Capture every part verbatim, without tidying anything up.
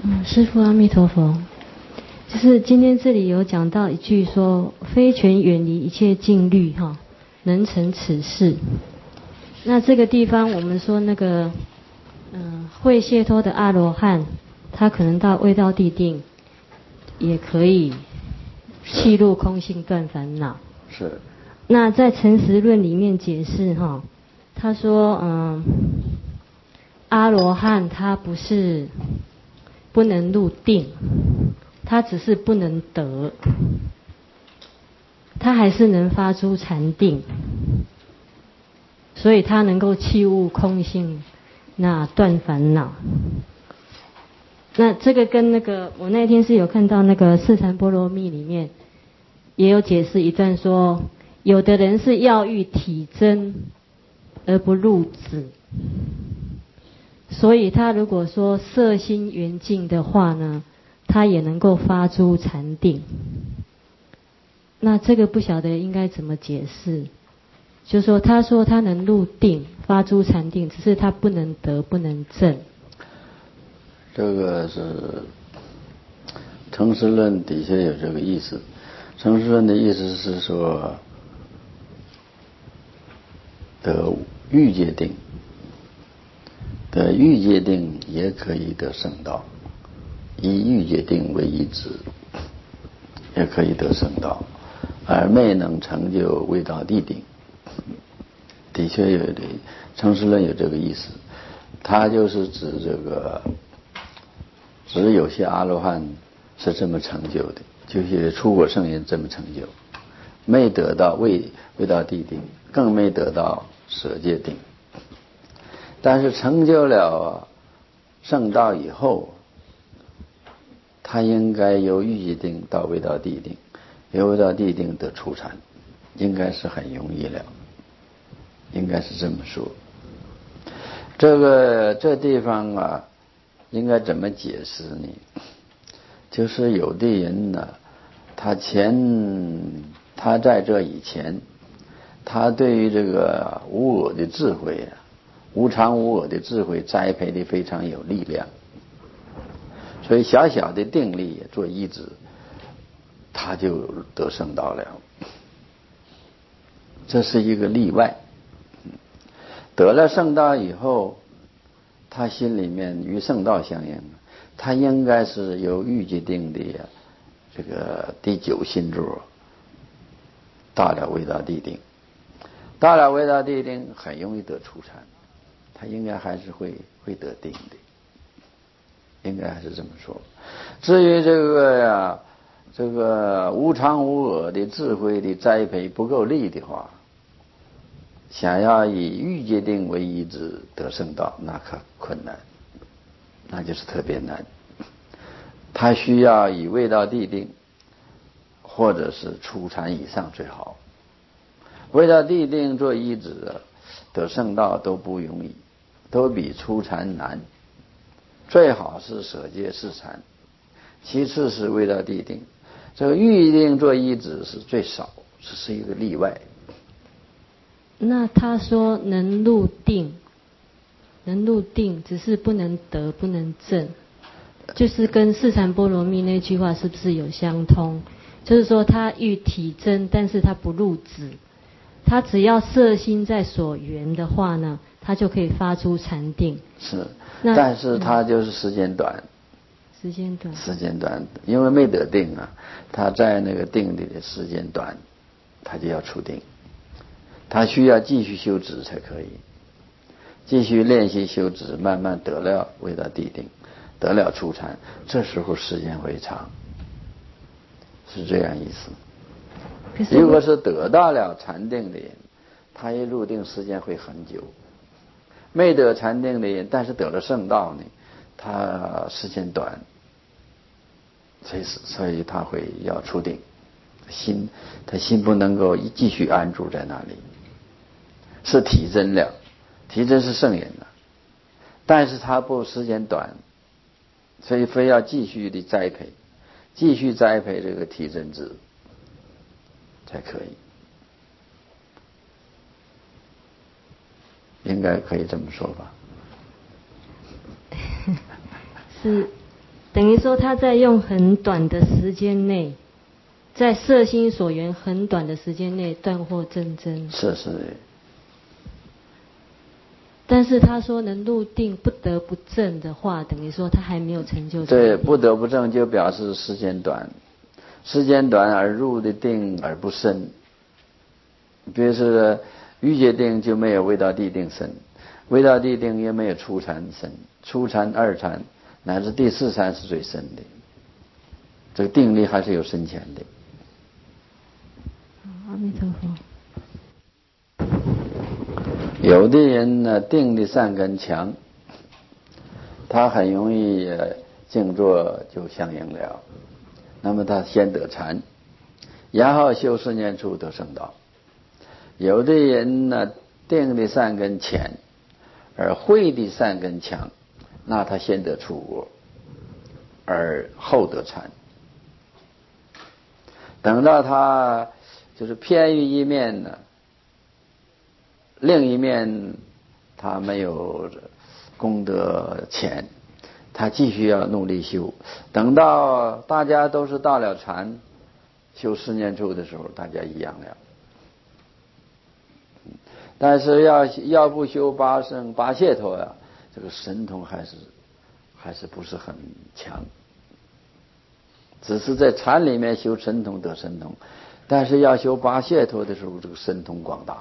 嗯，师父阿弥陀佛。就是今天这里有讲到一句说，非权远离一切境律哈，能成此事。那这个地方我们说那个，嗯、呃，会解脱的阿罗汉，他可能到未到地定，也可以契入空性断烦恼。 是。 那在诚实论里面解释哈，他说，嗯、呃，阿罗汉他不是不能入定，他只是不能得，他还是能发出禅定，所以他能够契悟空性，那断烦恼。那这个跟那个我那天是有看到那个四禅波罗蜜里面也有解释一段说，有的人是要欲体真而不入止，所以他如果说色心缘净的话呢，他也能够发出禅定。那这个不晓得应该怎么解释，就说他说他能入定发出禅定，只是他不能得不能证。 这个是诚实论底下有这个意思。诚实论的意思是说，得欲界定，得欲界定也可以得圣道，以欲界定为依止，也可以得圣道，而未能成就未到地定。的确有的诚实论有这个意思，它就是指这个，只有些阿罗汉是这么成就的，就是出果圣人这么成就，没得到未未到地定，更没得到舍戒定。但是成就了圣道以后，他应该由欲界定到未到地定，由未到地定得初禅，应该是很容易了，应该是这么说。这个这地方啊，应该怎么解释呢？就是有的人呢，他前他在这以前，他对于这个无我的智慧啊，无常无我的智慧栽培的非常有力量，所以小小的定力做依止，他就得圣道了。这是一个例外。得了圣道以后，他心里面与圣道相应，他应该是由欲界定的这个第九心座到了未到地定，到了未到地定很容易得初禅，他应该还是会会得定的，应该还是这么说。至于这个呀，这个无常无我的智慧的栽培不够力的话，想要以欲界定为依止得圣道，那可困难，那就是特别难。他需要以未到地定或者是初禅以上最好。未到地定做依止得圣道都不容易，都比初禅难。最好是舍戒四禅，其次是未到地定。这个欲定做依止是最少，这是一个例外。 那他说能入定，能入定，只是不能得不能证，就是跟四禅波罗蜜那句话是不是有相通？就是说他欲体真，但是他不入止，他只要摄心在所缘的话呢，他就可以发出禅定。 是，但是他就是时间短。嗯、 时间短。 时间短，因为没得定啊，他在那个定里的时间短，他就要出定。他需要继续修止才可以，继续练习修止，慢慢得了未到地定，得了初禅，这时候时间会长，是这样意思。如果是得到了禅定的人，他一入定时间会很久；没得禅定的人，但是得了圣道呢，他时间短，所以所以他会要出定，心他心不能够继续安住在那里。是体真了，体真是圣人了，但是他不时间短，所以非要继续的栽培，继续栽培这个体真智才可以，应该可以这么说吧？ 是等于说他在用很短的时间内，在摄心所缘很短的时间内断惑正真。 是是。 但是他说能入定不得不正的话，等于说他还没有成就。 对，不得不正就表示时间短，时间短而入的定而不深。比如说欲界定就没有未到地定深，未到地定也没有初禅深，初禅、二禅乃至第四禅是最深的，这个定力还是有深浅的。 阿弥陀佛。 有的人呢，定的善根强，他很容易静坐就相应了，那么他先得禅，然后修四念处得圣道。有的人呢，定的善根浅，而慧的善根强，那他先得出国，而后得禅。等到他就是偏于一面呢，另一面他没有功德浅，他继续要努力修。等到大家都是到了禅修四念处的时候，大家一样了。但是要要不修八圣八解脱呀，这个神通还是还是不是很强，只是在禅里面修神通得神通，但是要修八解脱的时候，这个神通广大。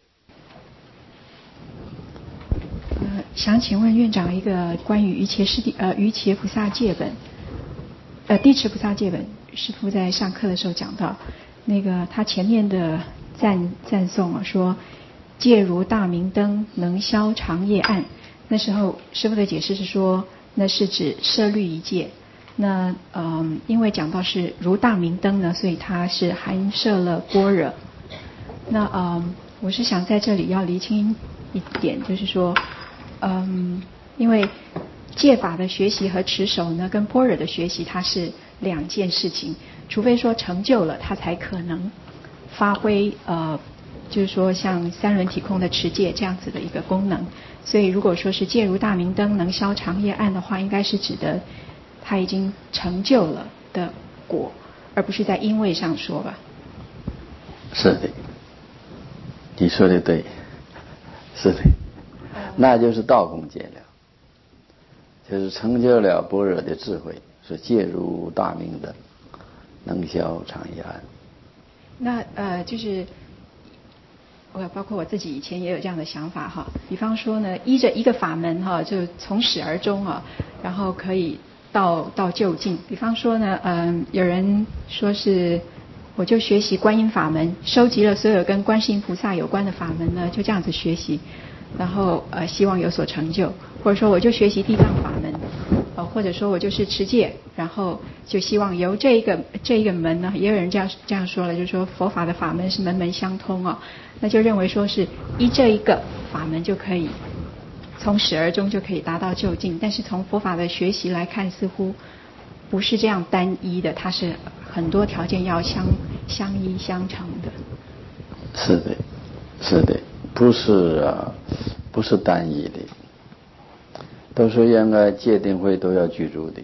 呃，想请问院长一个关于瑜伽师地呃瑜伽菩萨戒本，呃地持菩萨戒本，师父在上课的时候讲到，那个他前面的赞赞颂啊说。戒如大明灯，能消长夜暗。那时候师父的解释是说，那是指摄律一戒。那嗯，因为讲到是如大明灯呢，所以它是含摄了般若。那嗯，我是想在这里要厘清一点，就是说，嗯，因为戒法的学习和持守呢，跟般若的学习它是两件事情，除非说成就了，它才可能发挥呃。就是说像三轮体空的持戒这样子的一个功能，所以如果说是戒如大明灯能消长夜暗的话，应该是指的他已经成就了的果，而不是在因位上说吧。 是的，你说的对，是的，那就是道功戒了，就是成就了般若的智慧，是戒如大明灯能消长夜暗。 那呃就是我包括我自己以前也有这样的想法哈，比方说呢，依着一个法门哈，就从始而终啊，然后可以到到究竟。比方说呢，嗯，有人说是，我就学习观音法门，收集了所有跟观世音菩萨有关的法门呢，就这样子学习，然后呃希望有所成就，或者说我就学习地藏法门，呃或者说我就是持戒，然后就希望由这一个这一个门呢，也有人这样这样说了，就是说佛法的法门是门门相通啊。那就认为说是依这一个法门就可以从始而终就可以达到究竟，但是从佛法的学习来看，似乎不是这样单一的，它是很多条件要相相依相成的。 是的，是的，不是啊，不是单一的，都是应该戒定慧都要具足的，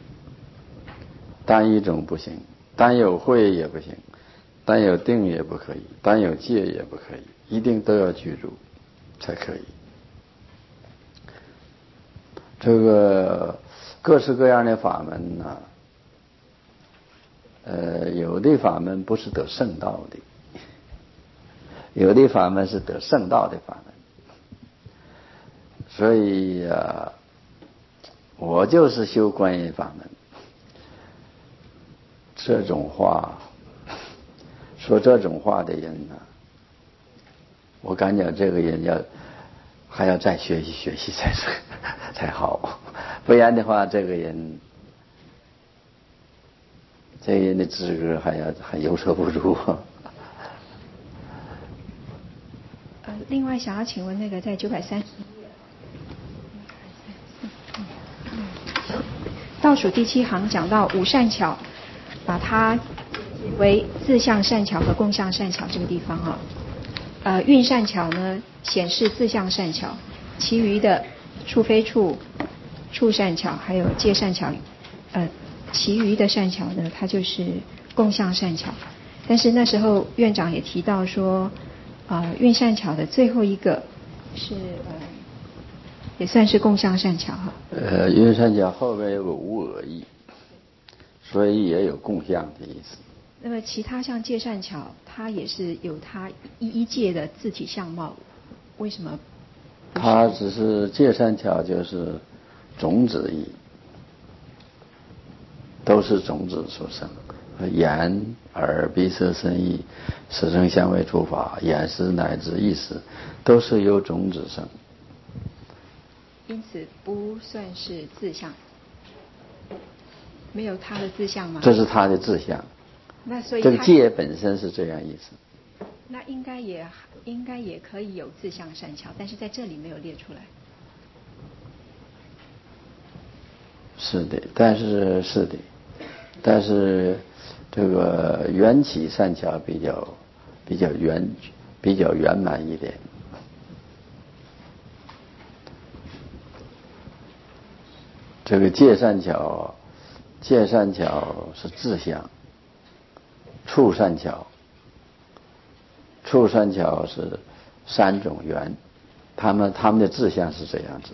单一种不行，单有慧也不行。单有定也不可以，单有戒也不可以，一定都要具足才可以。这个各式各样的法门呢，呃，有的法门不是得圣道的，有的法门是得圣道的法门。所以啊，我就是修观音法门，这种话。说这种话的人呢，我感觉这个人要还要再学习学习才是才好，不然的话，这个人这个人的资格还要还有所不足。 呃，另外想要请问那个在九百三十倒数第七行讲到五善巧，把它为自相善巧和共相善巧这个地方哈，呃，运善巧呢显示自相善巧，其余的处非处、处善巧还有界善巧， 呃，其余的善巧呢，它就是共相善巧。但是那时候院长也提到说，呃，运善巧的最后一个是呃，也算是共相善巧哈。 呃，运善巧后面有个无我意，所以也有共相的意思。 那么其他像戒善巧，它也是有它一一戒的字体相貌，为什么？ 它只是戒善巧，就是种子意，都是种子所生。眼、耳、鼻、舌、身、意，色声香味触法，眼识乃至意识，都是由种子生。 因此不算是自相，没有它的自相吗？ 这是它的自相。 那所以这个戒本身是这样意思。 那应该也应该也可以有自相善巧，但是在这里没有列出来。 是的，但是是的，但是这个缘起善巧比较比较圆比较圆满一点。这个戒善巧，戒善巧是自相，处善巧，处善巧是三种缘，他们他们的自相是这样子。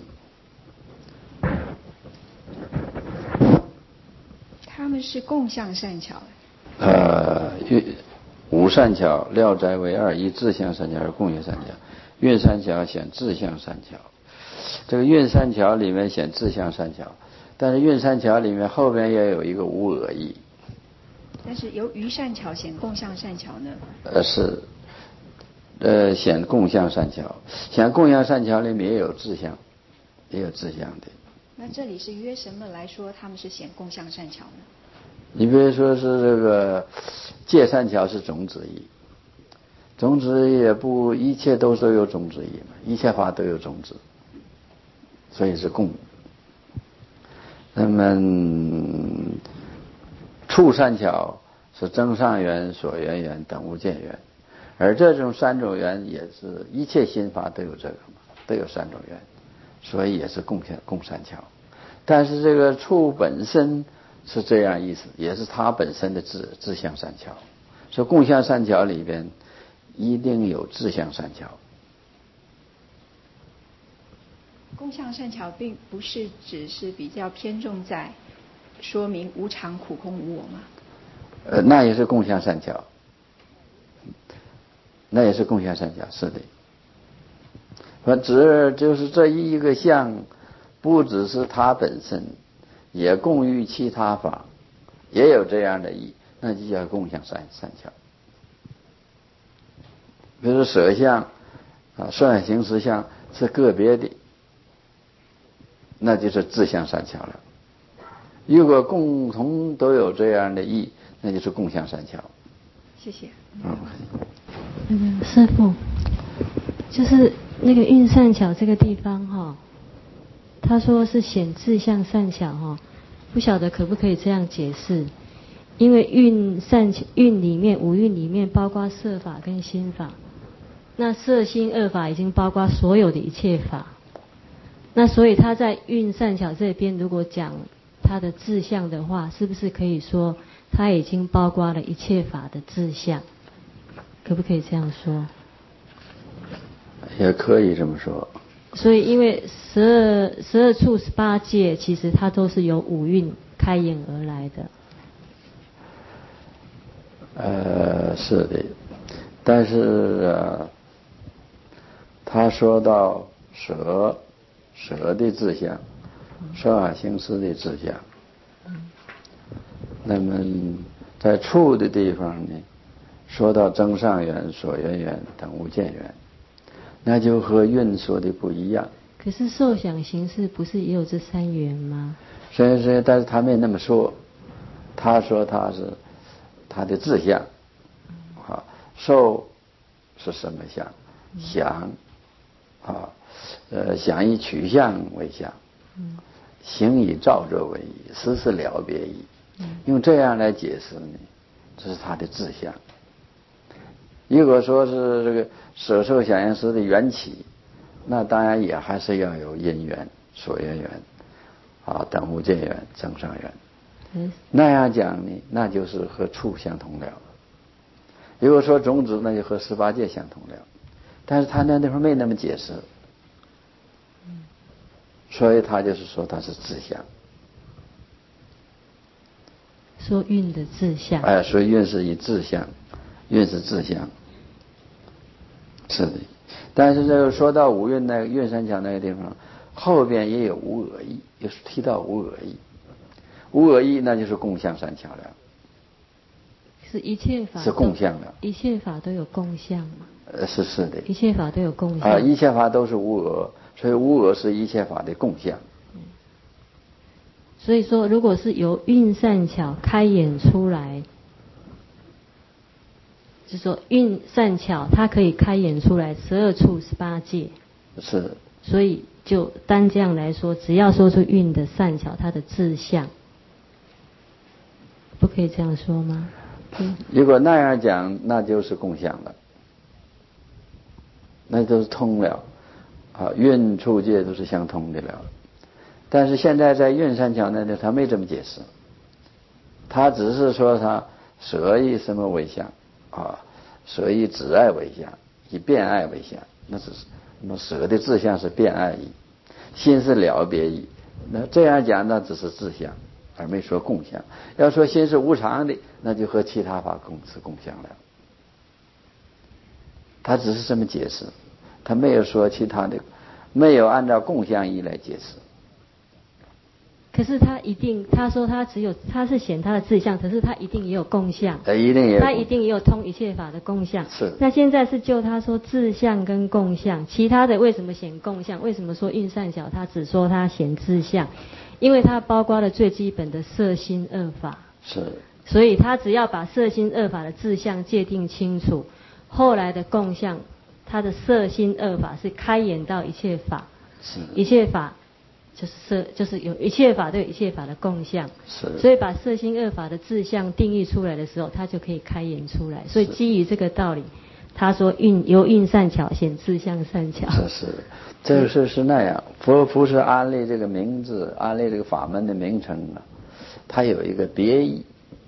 他们是共相善巧。 呃，五善巧，料斋为二，一自相善巧，二共业善巧。运善巧显自相善巧，这个运善巧里面显自相善巧，但是运善巧里面后边也有一个无我意。 但是由于善巧显共相善巧呢？ 呃是，呃显共相善巧，显共相善巧里面也有自相，也有自相的。 那这里是约什么来说他们是显共相善巧呢？ 你比如说是这个戒善巧是种子意，种子也不一切都是有种子意嘛，一切法都有种子，所以是共。那么处善巧是增上缘、所缘缘、等无间缘，而这种三种缘也是一切心法都有这个嘛，都有三种缘，所以也是共相共善巧。但是这个处本身是这样意思，也是它本身的自自相善巧，所以共相善巧里边一定有自相善巧。 共相善巧并不是只是比较偏重在说明无常、苦、空、无我吗？ 呃，那也是共相善巧，那也是共相善巧，是的。我只就是这一个相，不只是它本身，也共于其他法，也有这样的意，那就叫共相善善巧。比如说舍相啊、色眼行识相是个别的，那就是自相善巧了。如果共同都有这样的意，那就是共相善巧。 谢谢。 嗯， 那个师父，就是那个运善巧这个地方哈、哦，他说是显自相善巧哈、哦，不晓得可不可以这样解释？因为运善运里面五蕴里面包括色法跟心法，那色心二法已经包括所有的一切法，那所以他在运善巧这边如果讲他的志向的话，是不是可以说他已经包括了一切法的志向？可不可以这样说？ 也可以这么说。 所以因为十二十二处十八界其实它都是由五蕴开演而来的。 呃，是的，但是呃，他说到舍舍的志向，舍法行识的志向，那么在处的地方呢，说到增上缘、所缘缘、等无间缘，那就和运说的不一样。 可是受想行识不是也有这三缘吗？ 所以说，但是他没那么说，他说他是他的志向，啊，受是什么相？想啊，呃，想以取向为相，行以造作为义，实是了别义。用这样来解释呢，这是他的志向。如果说是这个舍受想行识的缘起，那当然也还是要有因缘、所缘缘啊、等无间缘、增上缘。 嗯， 那样讲呢，那就是和处相同了。如果说种子，那就和十八界相同了。但是他那那会儿没那么解释，所以他就是说他是自相。 说运的自相。 哎，所以运是以自相，运是自相。是的。但是这个说到五蕴那个运三强那个地方，后边也有无我意，也是提到无我意。无我意那就是共相三强了。 是一切法是共相的， 一切法都有共相嘛？ 呃，是是的， 一切法都有共相啊，一切法都是无我，所以无我是一切法的共相。 嗯，所以说，如果是由运善巧开演出来，就是说运善巧它可以开演出来十二处十八界。 是。 所以就单这样来说，只要说出运的善巧，它的志向，不可以这样说吗？嗯， 如果那样讲，那就是共相了，那都是通了啊，运处界都是相通的了。但是现在在运善巧那里，他没这么解释，他只是说他舍以什么为相啊，舍以止爱为相，以变爱为相，那是那么舍的志向是变爱意，心是了别意。那这样讲，那只是志向，而没说共相。要说心是无常的，那就和其他法共是共相了。他只是这么解释，他没有说其他的，没有按照共相义来解释。 可是他一定，他说他只有他是显他的志向，可是他一定也有共相， 他一定也有， 他一定也有通一切法的共相。 是。 那现在是就他说志向跟共相，其他的为什么显共相？为什么说运善巧他只说他显志向？因为它包括了最基本的色心二法。 是。 所以他只要把色心二法的志向界定清楚，后来的共相，他的色心二法是开演到一切法。 是。 一切法。就是色，就是有一切法都有一切法的共相， 是。 所以把色心二法的志向定义出来的时候，它就可以开演出来。所以基于这个道理，他说运由运善巧显志向善巧。 是是，这个是是那样。佛不是安立这个名字，安立这个法门的名称啊，它有一个别义，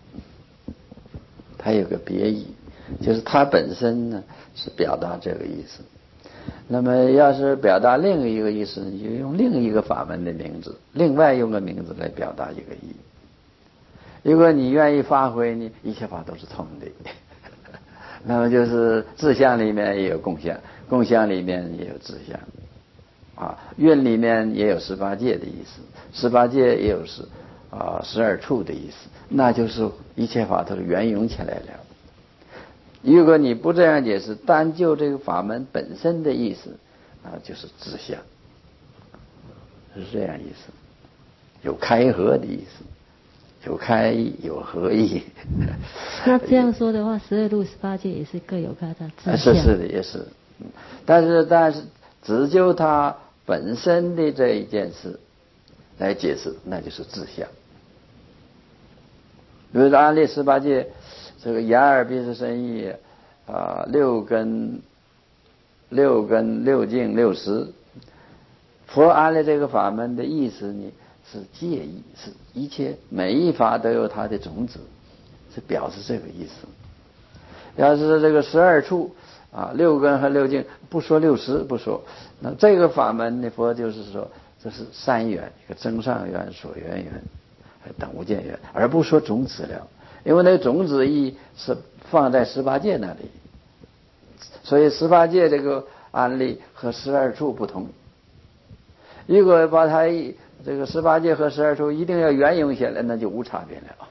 它有个别义，就是它本身呢是表达这个意思。那么要是表达另一个意思，你就用另一个法门的名字，另外用个名字来表达一个意。如果你愿意发挥呢，一切法都是通的。那么就是志向里面也有共相，共相里面也有志向，啊，运里面也有十八界的意思，十八界也有十啊十二处的意思，那就是一切法都是圆融起来了。如果你不这样解释，单就这个法门本身的意思，啊，就是志向，是这样意思，有开合的意思，有开意，有合意。 那这样说的话，十二路十八界也是各有各的志向。 是是的，也是。但是但是只就它本身的这一件事来解释，那就是志向。比如说安立十八界。这个眼耳鼻舌身意啊，六根、六根、六境、六识，佛安立这个法门的意思呢，是戒意，是一切每一法都有它的种子，是表示这个意思。要是这个十二处啊，六根和六境，不说六识，不说，那这个法门呢，佛就是说这是三缘，一个增上缘、所缘缘、等无间缘，而不说种子了。因为那个种子义是放在十八界那里，所以十八界这个案例和十二处不同。如果把它这个十八界和十二处一定要圆融起来，那就无差别了，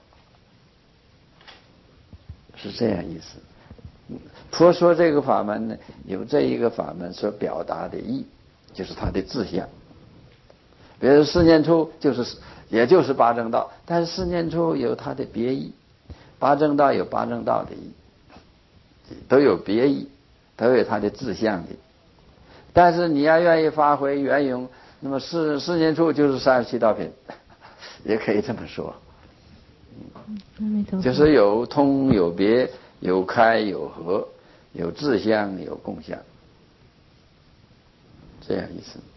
是这样意思。佛说这个法门呢，有这一个法门所表达的义，就是它的志向。比如四念处就是也就是八正道，但是四念处有它的别义。八正道有八正道的意，都有别意，都有它的志向的。但是你要愿意发挥圆融，那么四四念处就是三十七道品，也可以这么说。 嗯， 就是有通有别，有开有合，有志向有共相，这样意思。